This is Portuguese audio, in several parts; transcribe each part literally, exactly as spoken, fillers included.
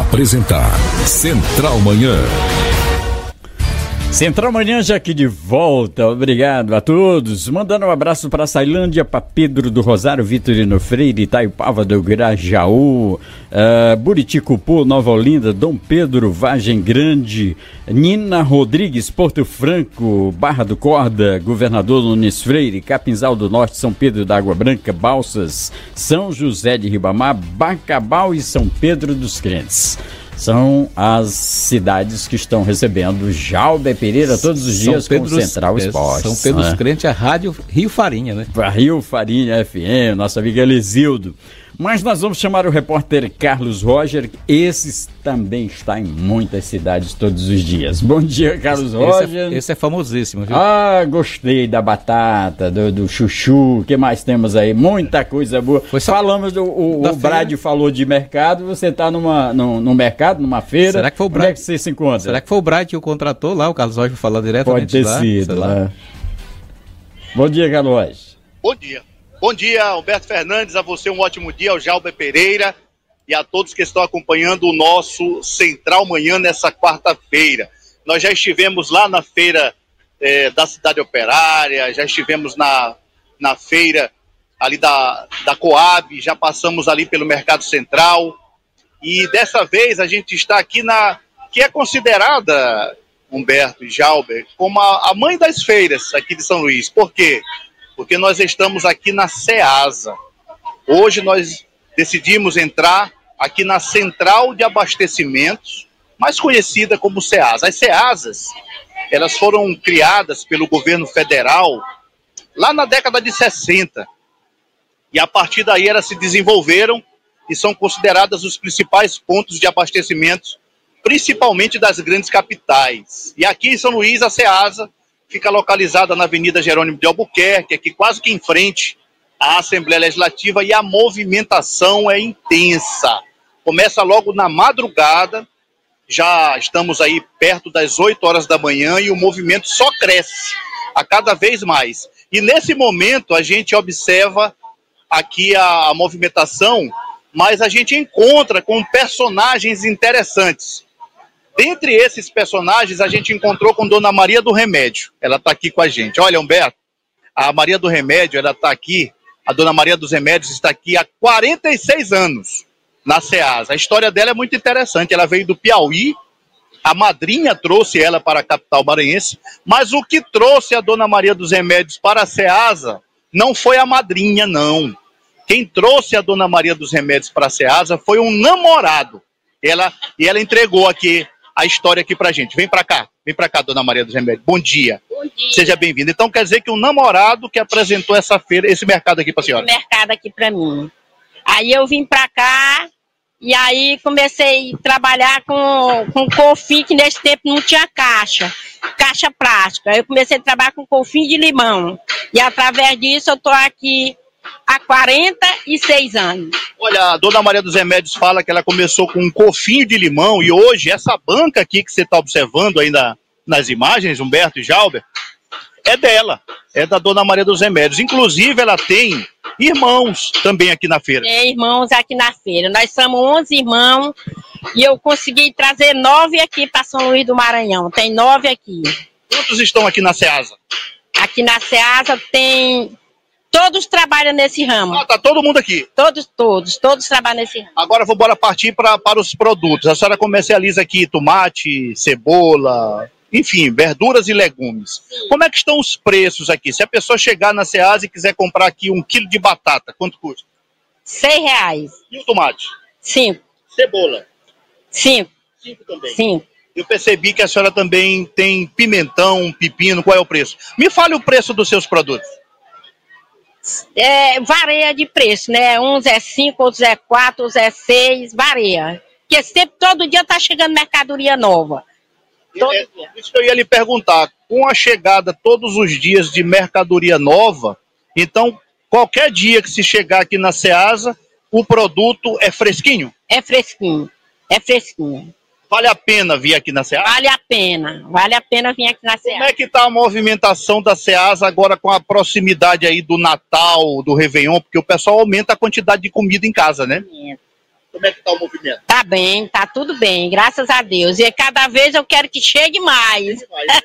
apresentar Central Manhã. Central Manhã já aqui de volta, obrigado a todos. Mandando um abraço para Sailândia, para Pedro do Rosário, Vitorino Freire, Itaipava do Grajaú, uh, Buriticupu, Nova Olinda, Dom Pedro, Vargem Grande, Nina Rodrigues, Porto Franco, Barra do Corda, Governador Nunes Freire, Capinzal do Norte, São Pedro da Água Branca, Balsas, São José de Ribamar, Bacabal e São Pedro dos Crentes. São as cidades que estão recebendo Jalber Pereira todos os dias com o Central Esportes. São Pedro dos Crentes, a rádio Rio Farinha, né? Para Rio Farinha F M, nosso amigo Elizildo. Mas nós vamos chamar o repórter Carlos Roger, esse também está em muitas cidades todos os dias. Bom dia, Carlos esse, Roger. Esse é, esse é famosíssimo, viu? Ah, gostei da batata, do, do chuchu, o que mais temos aí? Muita coisa boa. Foi só... Falamos, do, o, o Brad falou de mercado, você está numa, num, num mercado, numa feira. Será que foi o Brad? Onde é que você se encontra? Será que foi o Brad que o contratou lá, o Carlos Roger falou diretamente lá? Pode ter sido lá. Bom dia, Carlos Roger. Bom dia. Bom dia, Alberto Fernandes, a você um ótimo dia, ao Jalber Pereira e a todos que estão acompanhando o nosso Central Manhã nessa quarta-feira. Nós já estivemos lá na feira eh, da Cidade Operária, já estivemos na, na feira ali da, da Coab, já passamos ali pelo Mercado Central e dessa vez a gente está aqui na, que é considerada, Humberto e Jalber, como a, a mãe das feiras aqui de São Luís. Por quê? Porque nós estamos aqui na Ceasa. Hoje nós decidimos entrar aqui na Central de Abastecimentos, mais conhecida como Ceasa. As Ceasas, elas foram criadas pelo governo federal lá na década de sessenta. E a partir daí elas se desenvolveram e são consideradas os principais pontos de abastecimento, principalmente das grandes capitais. E aqui em São Luís, a Ceasa fica localizada na Avenida Jerônimo de Albuquerque, aqui quase que em frente à Assembleia Legislativa, e a movimentação é intensa. Começa logo na madrugada, já estamos aí perto das oito horas da manhã e o movimento só cresce a cada vez mais. E nesse momento a gente observa aqui a, a movimentação, mas a gente encontra com personagens interessantes. Dentre esses personagens, a gente encontrou com Dona Maria do Remédio. Ela está aqui com a gente. Olha, Humberto, a Maria do Remédio, ela está aqui, a Dona Maria dos Remédios está aqui há quarenta e seis anos na Ceasa. A história dela é muito interessante. Ela veio do Piauí, a madrinha trouxe ela para a capital maranhense, mas o que trouxe a Dona Maria dos Remédios para a Ceasa não foi a madrinha, não. Quem trouxe a Dona Maria dos Remédios para a Ceasa foi um namorado. Ela, e ela entregou aqui a história aqui pra gente. Vem pra cá, vem pra cá, Dona Maria dos Remédios. Bom dia. Bom dia. Seja bem-vinda. Então quer dizer que um namorado que apresentou essa feira, esse mercado aqui pra senhora? Esse mercado aqui pra mim. Aí eu vim pra cá e aí comecei a trabalhar com, com colfim, que nesse tempo não tinha caixa, caixa plástica. Eu comecei a trabalhar com colfim de limão. E através disso eu tô aqui há quarenta e seis anos. Olha, a Dona Maria dos Remédios fala que ela começou com um cofinho de limão e hoje essa banca aqui que você está observando aí na, nas imagens, Humberto e Jalber, é dela, é da Dona Maria dos Remédios. Inclusive ela tem irmãos também aqui na feira. Tem irmãos aqui na feira. Nós somos onze irmãos e eu consegui trazer nove aqui para São Luís do Maranhão. Tem nove aqui. Quantos estão aqui na Ceasa? Aqui na Ceasa tem... Todos trabalham nesse ramo. Ah, tá todo mundo aqui. Todos, todos, todos trabalham nesse ramo. Agora vou bora partir pra, para os produtos. A senhora comercializa aqui tomate, cebola, enfim, verduras e legumes. Sim. Como é que estão os preços aqui? Se a pessoa chegar na Ceasa e quiser comprar aqui um quilo de batata, quanto custa? Seis reais. E o tomate? Cinco. Cebola? Cinco. Cinco também? Cinco. Eu percebi que a senhora também tem pimentão, pepino. Qual é o preço? Me fale o preço dos seus produtos. É, varia de preço, né? Uns é cinco, outros é quatro, outros é seis, varia. Porque sempre, todo dia tá chegando mercadoria nova. Todo é, dia. Isso que eu ia lhe perguntar. Com a chegada todos os dias de mercadoria nova, então qualquer dia que se chegar aqui na Ceasa, o produto é fresquinho? É fresquinho, é fresquinho. Vale a pena vir aqui na Ceasa? Vale a pena, vale a pena vir aqui na Ceasa. Como é que está a movimentação da Ceasa agora com a proximidade aí do Natal, do Réveillon? Porque o pessoal aumenta a quantidade de comida em casa, né? Como é que está o movimento? Tá bem, tá tudo bem, graças a Deus. E cada vez eu quero que chegue mais.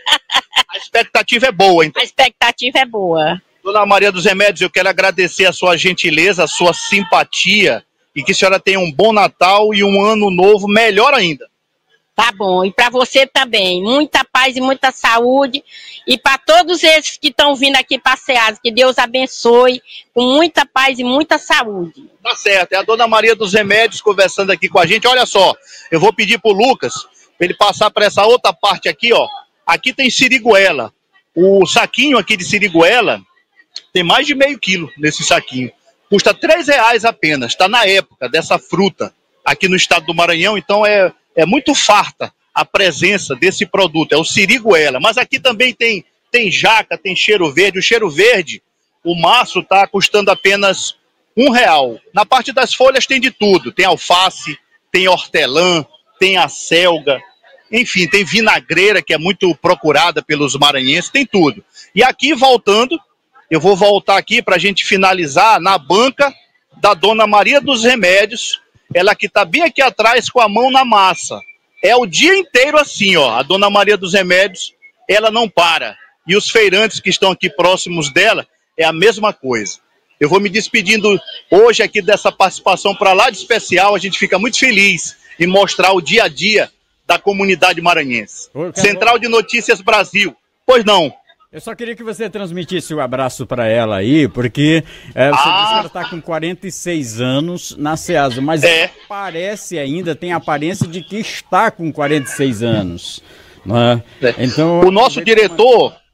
A expectativa é boa, então. A expectativa é boa. Dona Maria dos Remédios, eu quero agradecer a sua gentileza, a sua simpatia e que a senhora tenha um bom Natal e um ano novo melhor ainda. Tá bom, e para você também, muita paz e muita saúde, e para todos esses que estão vindo aqui para a SEASA, que Deus abençoe, com muita paz e muita saúde. Tá certo, é a Dona Maria dos Remédios conversando aqui com a gente. Olha só, eu vou pedir pro Lucas, para ele passar para essa outra parte aqui, ó. Aqui tem siriguela, o saquinho aqui de siriguela tem mais de meio quilo nesse saquinho, custa três reais apenas, está na época dessa fruta aqui no estado do Maranhão, então é... É muito farta a presença desse produto, é o siriguela. Mas aqui também tem, tem jaca, tem cheiro verde. O cheiro verde, o maço está custando apenas um real. Na parte das folhas tem de tudo. Tem alface, tem hortelã, tem acelga. Enfim, tem vinagreira, que é muito procurada pelos maranhenses. Tem tudo. E aqui, voltando, eu vou voltar aqui para a gente finalizar na banca da Dona Maria dos Remédios. Ela que está bem aqui atrás com a mão na massa. É o dia inteiro assim, ó. A Dona Maria dos Remédios, ela não para. E os feirantes que estão aqui próximos dela, é a mesma coisa. Eu vou me despedindo hoje aqui dessa participação para lá de especial. A gente fica muito feliz em mostrar o dia a dia da comunidade maranhense. Central de Notícias Brasil. Pois não. Eu só queria que você transmitisse o um abraço para ela aí, porque é, você ah. disse que ela está com quarenta e seis anos na SEASA, mas é. parece ainda, tem a aparência de que está com quarenta e seis anos. Né? É. Então, o nosso diretor, uma...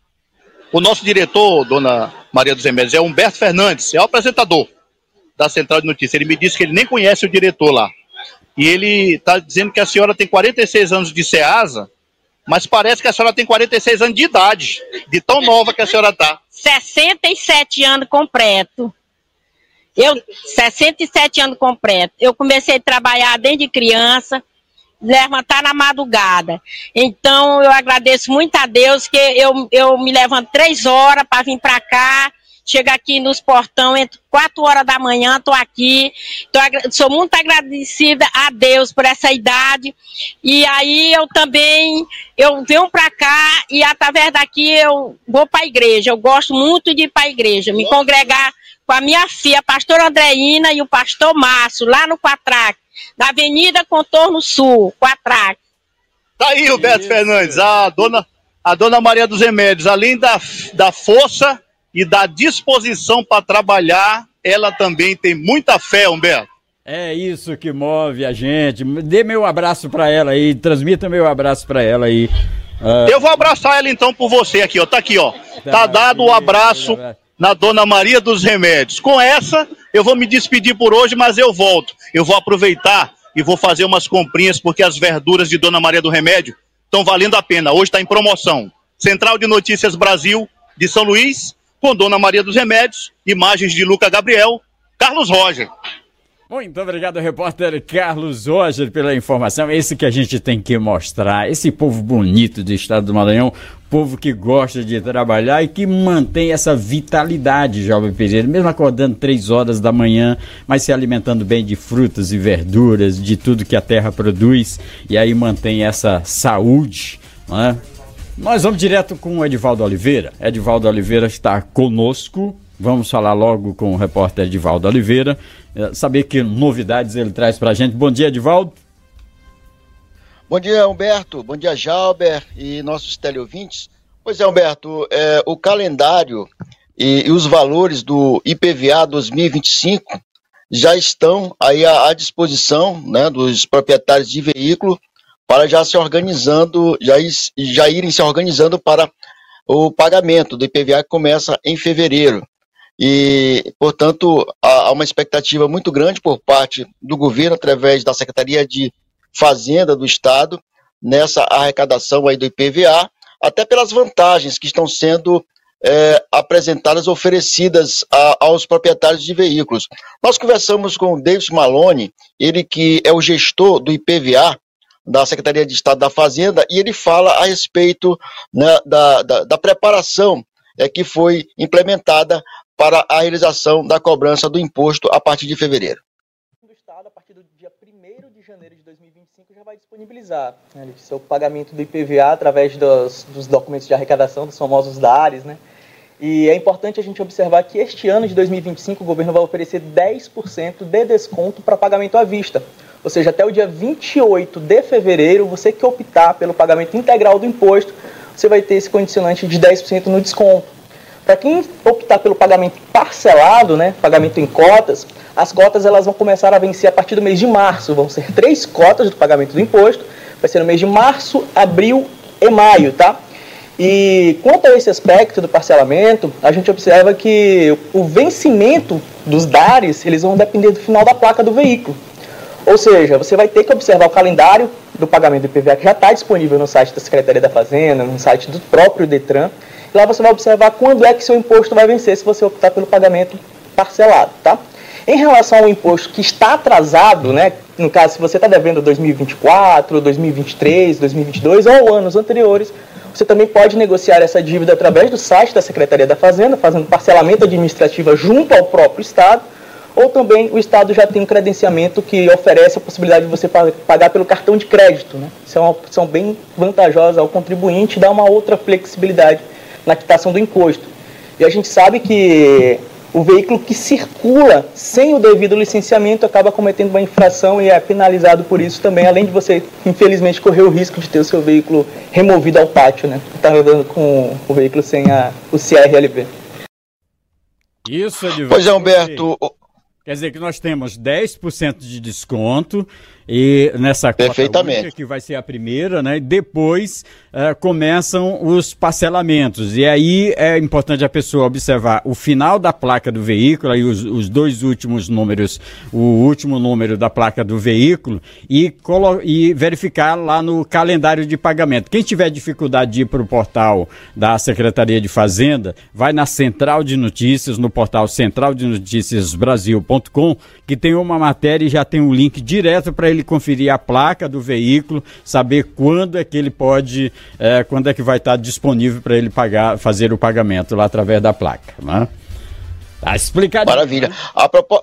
o nosso diretor, Dona Maria dos Remédios, é Humberto Fernandes, é o apresentador da Central de Notícias. Ele me disse que ele nem conhece o diretor lá. E ele está dizendo que a senhora tem quarenta e seis anos de SEASA, mas parece que a senhora tem quarenta e seis anos de idade, de tão nova que a senhora está. sessenta e sete anos completo. Eu, sessenta e sete anos completo. Eu comecei a trabalhar desde criança, levantar na madrugada. Então, eu agradeço muito a Deus que eu, eu me levanto três horas para vir para cá, chego aqui nos portão, entre quatro horas da manhã, estou aqui, tô, sou muito agradecida a Deus por essa idade, e aí eu também, eu venho para cá, e através daqui eu vou para a igreja, eu gosto muito de ir para a igreja, me congregar com a minha filha, a pastora Andreina e o pastor Márcio, lá no Quatraque, na Avenida Contorno Sul, Quatraque. Tá aí o Beto Fernandes, a dona, a dona Maria dos Remédios, além da, da força e da disposição para trabalhar, ela também tem muita fé, Humberto. É isso que move a gente. Dê meu abraço para ela aí, transmita meu abraço para ela aí. Uh... Eu vou abraçar ela então por você aqui, ó. Tá aqui, ó. Tá, tá dado o abraço na Dona Maria dos Remédios. Com essa, eu vou me despedir por hoje, mas eu volto. Eu vou aproveitar e vou fazer umas comprinhas, porque as verduras de Dona Maria do Remédio estão valendo a pena. Hoje está em promoção. Central de Notícias Brasil de São Luís, com Dona Maria dos Remédios, imagens de Luca Gabriel, Carlos Roger. Muito obrigado, repórter Carlos Roger, pela informação. Esse que a gente tem que mostrar, esse povo bonito do estado do Maranhão, povo que gosta de trabalhar e que mantém essa vitalidade, Jovem Pereira, mesmo acordando três horas da manhã, mas se alimentando bem de frutas e verduras, de tudo que a terra produz, e aí mantém essa saúde, não é? Nós vamos direto com o Edivaldo Oliveira. Edivaldo Oliveira está conosco. Vamos falar logo com o repórter Edivaldo Oliveira, saber que novidades ele traz para a gente. Bom dia, Edivaldo. Bom dia, Humberto. Bom dia, Jalber e nossos teleouvintes. Pois é, Humberto, é, o calendário e, e os valores do I P V A dois mil e vinte e cinco já estão aí à, à disposição, né, dos proprietários de veículo, para já se organizando, já, já irem se organizando para o pagamento do I P V A que começa em fevereiro. E, portanto, há uma expectativa muito grande por parte do governo, através da Secretaria de Fazenda do Estado, nessa arrecadação aí do I P V A, até pelas vantagens que estão sendo é, apresentadas, oferecidas a, aos proprietários de veículos. Nós conversamos com o Davis Malone, ele que é o gestor do I P V A, da Secretaria de Estado da Fazenda, e ele fala a respeito, né, da, da, da preparação é, que foi implementada para a realização da cobrança do imposto a partir de fevereiro. Do Estado, a partir do cinco já vai disponibilizar, né, o seu pagamento do I P V A através dos, dos documentos de arrecadação, dos famosos D A Res, né? E é importante a gente observar que este ano de dois mil e vinte e cinco o governo vai oferecer dez por cento de desconto para pagamento à vista. Ou seja, até o dia vinte e oito de fevereiro, você que optar pelo pagamento integral do imposto, você vai ter esse condicionante de dez por cento no desconto. Para quem optar pelo pagamento parcelado, né, pagamento em cotas, as cotas elas vão começar a vencer a partir do mês de março. Vão ser três cotas do pagamento do imposto, vai ser no mês de março, abril e maio, tá? E quanto a esse aspecto do parcelamento, a gente observa que o vencimento dos D A Res, eles vão depender do final da placa do veículo. Ou seja, você vai ter que observar o calendário do pagamento do I P V A, que já está disponível no site da Secretaria da Fazenda, no site do próprio Detran. E lá você vai observar quando é que seu imposto vai vencer, se você optar pelo pagamento parcelado, tá? Em relação ao imposto que está atrasado, né, no caso, se você está devendo dois mil e vinte e quatro, dois mil e vinte e três, dois mil e vinte e dois ou anos anteriores, você também pode negociar essa dívida através do site da Secretaria da Fazenda, fazendo parcelamento administrativo junto ao próprio Estado, ou também o Estado já tem um credenciamento que oferece a possibilidade de você pagar pelo cartão de crédito, né? Isso é uma opção bem vantajosa ao contribuinte e dá uma outra flexibilidade na quitação do imposto. E a gente sabe que o veículo que circula sem o devido licenciamento acaba cometendo uma infração e é penalizado por isso também, além de você, infelizmente, correr o risco de ter o seu veículo removido ao pátio, né? Está rodando com o veículo sem a, o C R L V. Isso, Edivaldo. Pois é, Humberto. Quer dizer que nós temos dez por cento de desconto e nessa cota única, que vai ser a primeira, né? E depois uh, começam os parcelamentos. E aí é importante a pessoa observar o final da placa do veículo, aí os, os dois últimos números, o último número da placa do veículo e, colo- e verificar lá no calendário de pagamento. Quem tiver dificuldade de ir para o portal da Secretaria de Fazenda, vai na Central de Notícias, no portal central de notícias brasil ponto com, que tem uma matéria e já tem um link direto para ele conferir a placa do veículo, saber quando é que ele pode, é, quando é que vai estar disponível para ele pagar, fazer o pagamento lá através da placa, né? Tá explicadinho. Maravilha. A propósito,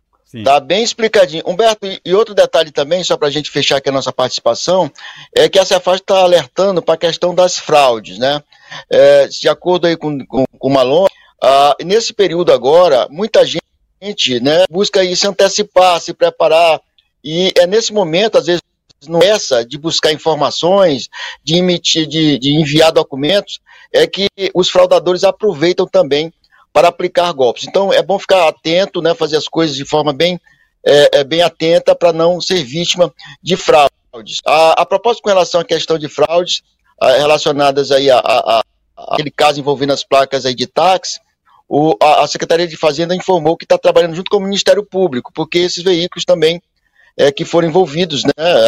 tá bem explicadinho. Humberto, e, e outro detalhe também, só para a gente fechar aqui a nossa participação, é que a Cefaz está alertando para a questão das fraudes, né? É, de acordo aí com, com, com o Malon, ah, nesse período agora, muita gente, né, busca aí se antecipar, se preparar, e é nesse momento, às vezes, não é essa de buscar informações, de emitir, de, de enviar documentos, é que os fraudadores aproveitam também para aplicar golpes. Então é bom ficar atento, né, fazer as coisas de forma bem, é, é, bem atenta para não ser vítima de fraudes. A, a propósito, com relação à questão de fraudes a, relacionadas aí a, a, a aquele caso envolvendo as placas aí de táxi, o, a, a Secretaria de Fazenda informou que está trabalhando junto com o Ministério Público, porque esses veículos também é, que foram envolvidos, né,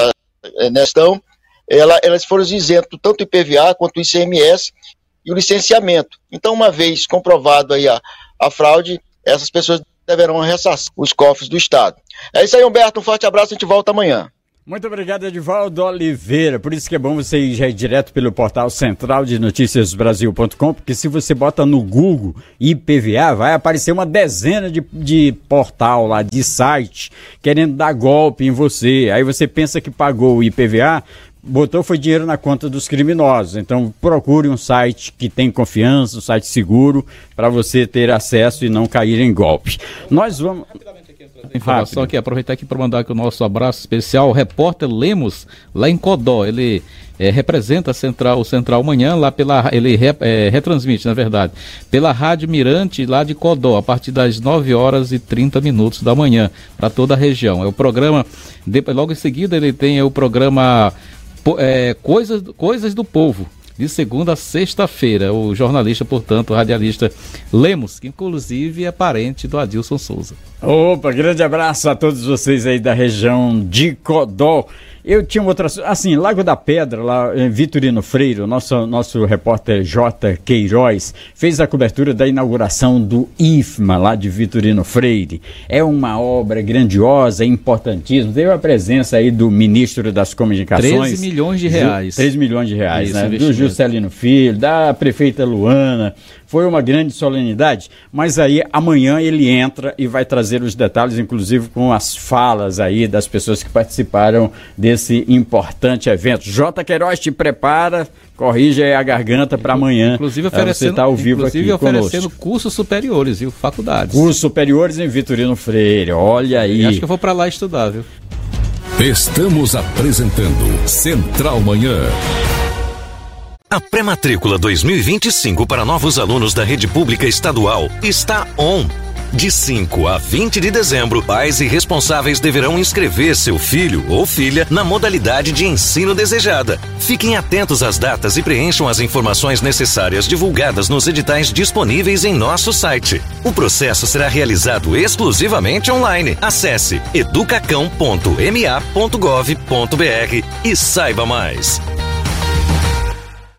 nessa questão, ela, elas foram isentos tanto o I P V A quanto o I C M S e o licenciamento. Então, uma vez comprovado aí a, a fraude, essas pessoas deverão ressarcir os cofres do Estado. É isso aí, Humberto, um forte abraço, a gente volta amanhã. Muito obrigado, Edivaldo Oliveira. Por isso que é bom você ir já direto pelo portal central de notícias brasil ponto com, porque se você bota no Google I P V A, vai aparecer uma dezena de, de portal lá, de site, querendo dar golpe em você. Aí você pensa que pagou o I P V A, botou foi dinheiro na conta dos criminosos. Então procure um site que tem confiança, um site seguro, para você ter acesso e não cair em golpe. Nós vamos... Informação aqui, aproveitar aqui para mandar aqui o nosso abraço especial ao repórter Lemos, lá em Codó. Ele é, representa a Central, o Central Manhã, lá pela, ele re, é, retransmite, na verdade, pela Rádio Mirante, lá de Codó, a partir das nove horas e trinta minutos da manhã, para toda a região. É o programa, de, logo em seguida ele tem é, o programa é, Coisas, Coisas do Povo, de segunda a sexta-feira. O jornalista, portanto, o radialista Lemos, que inclusive é parente do Adilson Souza. Opa, grande abraço a todos vocês aí da região de Codó. Eu tinha outra, assim, Lago da Pedra, lá em Vitorino Freire, nosso, nosso repórter J. Queiroz, fez a cobertura da inauguração do I F M A, lá de Vitorino Freire. É uma obra grandiosa, importantíssima. Teve a presença aí do ministro das Comunicações. treze milhões de reais. treze milhões de reais, Isso, né? Do Juscelino Filho, da prefeita Luana. foi uma grande solenidade, mas aí amanhã ele entra e vai trazer os detalhes, inclusive com as falas aí das pessoas que participaram desse importante evento. J. Queiroz, te prepara, corrige aí a garganta para amanhã. Inclusive oferecendo, você tá ao vivo inclusive aqui oferecendo conosco. cursos superiores, viu? Faculdades. Cursos superiores em Vitorino Freire, olha aí. Eu acho que eu vou para lá estudar, viu? Estamos apresentando Central Manhã. A pré-matrícula dois mil e vinte e cinco para novos alunos da rede pública estadual está on. De cinco a vinte de dezembro, pais e responsáveis deverão inscrever seu filho ou filha na modalidade de ensino desejada. Fiquem atentos às datas e preencham as informações necessárias divulgadas nos editais disponíveis em nosso site. O processo será realizado exclusivamente online. Acesse educacão ponto m a ponto gov ponto b r e saiba mais.